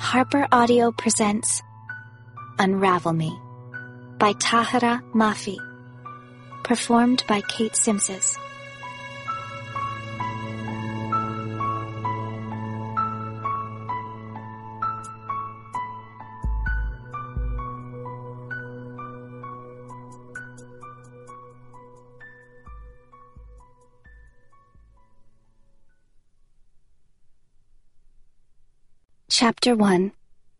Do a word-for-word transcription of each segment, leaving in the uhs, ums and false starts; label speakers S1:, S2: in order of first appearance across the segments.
S1: Harper Audio presents Unravel Me by Tahira Mafi, performed by Kate Simses. Chapter one.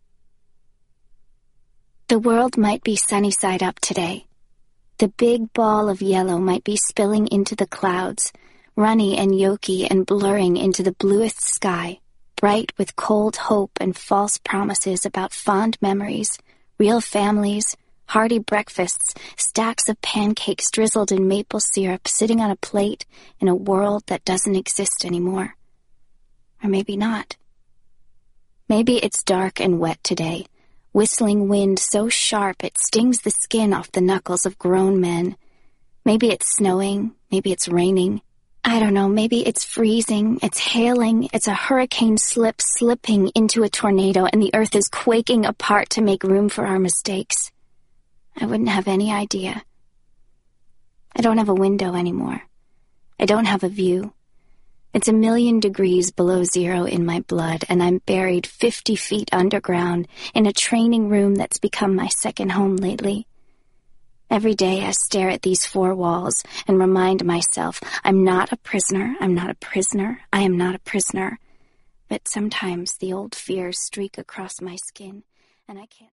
S1: The world might be sunny side up today. The big ball of yellow might be spilling into the clouds, runny and yolky and blurring into the bluest sky, bright with cold hope and false promises about fond memories, real families, hearty breakfasts, stacks of pancakes drizzled in maple syrup sitting on a plate in a world that doesn't exist anymore. Or maybe not. Maybe it's dark and wet today, whistling wind so sharp it stings the skin off the knuckles of grown men. Maybe it's snowing, maybe it's raining. I don't know, maybe it's freezing, it's hailing, it's a hurricane slip slipping into a tornado and the earth is quaking apart to make room for our mistakes. I wouldn't have any idea. I don't have a window anymore. I don't have a view. It's a million degrees below zero in my blood, and I'm buried fifty feet underground in a training room that's become my second home lately. Every day I stare at these four walls and remind myself I'm not a prisoner, I'm not a prisoner, I am not a prisoner. But sometimes the old fears streak across my skin, and I can't...